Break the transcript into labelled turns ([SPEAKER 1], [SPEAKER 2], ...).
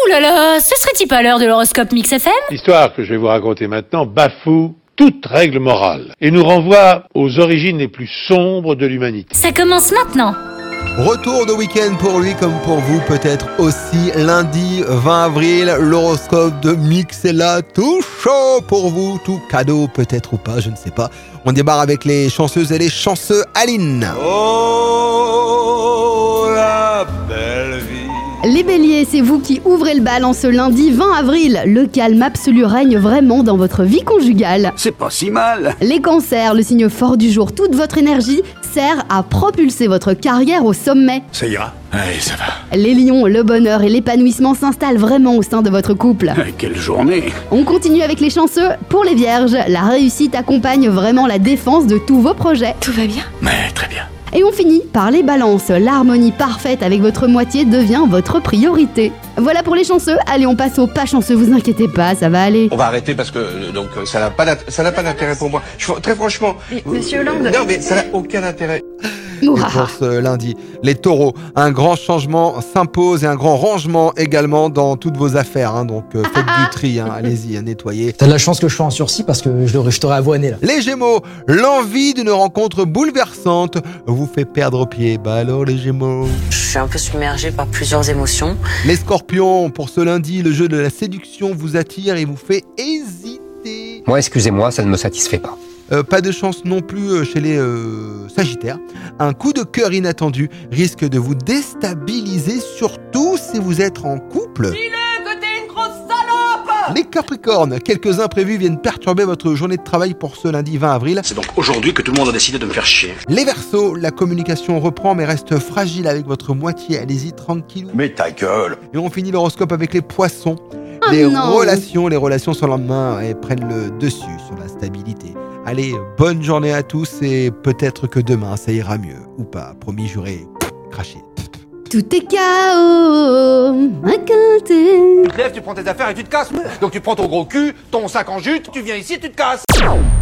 [SPEAKER 1] Ouh là là, ce serait-il pas l'heure de l'horoscope Mix FM?
[SPEAKER 2] L'histoire que je vais vous raconter maintenant bafoue toute règle morale et nous renvoie aux origines les plus sombres de l'humanité.
[SPEAKER 1] Ça commence maintenant.
[SPEAKER 3] Retour de week-end pour lui comme pour vous, peut-être aussi lundi 20 avril, l'horoscope de Mix est là, tout chaud pour vous, tout cadeau peut-être ou pas, je ne sais pas. On démarre avec les chanceuses et les chanceux. Aline.
[SPEAKER 4] Oh, la belle vie.
[SPEAKER 5] Les béliers, c'est vous qui ouvrez le bal en ce lundi 20 avril. Le calme absolu règne vraiment dans votre vie conjugale.
[SPEAKER 4] C'est pas si mal.
[SPEAKER 5] Les cancers, le signe fort du jour, toute votre énergie sert à propulser votre carrière au sommet.
[SPEAKER 4] Ça ira. Allez, ça va.
[SPEAKER 5] Les lions, le bonheur et l'épanouissement s'installent vraiment au sein de votre couple.
[SPEAKER 4] Quelle journée.
[SPEAKER 5] On continue avec les chanceux. Pour les vierges, la réussite accompagne vraiment la défense de tous vos projets.
[SPEAKER 1] Tout va bien?
[SPEAKER 4] Mais très bien.
[SPEAKER 5] Et on finit par les balances. L'harmonie parfaite avec votre moitié devient votre priorité. Voilà pour les chanceux. Allez, on passe aux pas chanceux. Vous inquiétez pas, ça va aller.
[SPEAKER 6] On va arrêter parce que donc ça n'a pas d'intérêt pour moi. Très franchement.
[SPEAKER 7] Monsieur Hollande.
[SPEAKER 6] Non mais ça n'a aucun intérêt.
[SPEAKER 3] Et pour ce lundi, les taureaux, un grand changement s'impose et un grand rangement également dans toutes vos affaires. Donc faites du tri, allez-y, nettoyez.
[SPEAKER 8] T'as de la chance que je sois en sursis parce que je t'aurais avoiné là.
[SPEAKER 3] Les Gémeaux, l'envie d'une rencontre bouleversante vous fait perdre pied. Bah alors les Gémeaux.
[SPEAKER 7] Je suis un peu submergée par plusieurs émotions.
[SPEAKER 3] Les Scorpions, pour ce lundi, le jeu de la séduction vous attire et vous fait hésiter.
[SPEAKER 9] Moi, excusez-moi, ça ne me satisfait pas.
[SPEAKER 3] Pas de chance non plus chez les Sagittaires. Un coup de cœur inattendu risque de vous déstabiliser, surtout si vous êtes en couple.
[SPEAKER 7] Dis-le que t'es une grosse salope.
[SPEAKER 3] Les Capricornes, quelques imprévus viennent perturber votre journée de travail pour ce lundi 20 avril.
[SPEAKER 4] C'est donc aujourd'hui que tout le monde a décidé de me faire chier.
[SPEAKER 3] Les Verseaux, la communication reprend mais reste fragile avec votre moitié. Allez-y tranquille.
[SPEAKER 4] Mais ta gueule.
[SPEAKER 3] Et on finit l'horoscope avec les Poissons.
[SPEAKER 5] Oh
[SPEAKER 3] les
[SPEAKER 5] non.
[SPEAKER 3] relations sur le lendemain prennent le dessus sur la stabilité. Allez, bonne journée à tous et peut-être que demain ça ira mieux. Ou pas, promis, juré, craché.
[SPEAKER 5] Tout est chaos, à côté.
[SPEAKER 6] Tu te lèves, tu prends tes affaires et tu te casses. Donc tu prends ton gros cul, ton sac en jute, tu viens ici, tu te casses.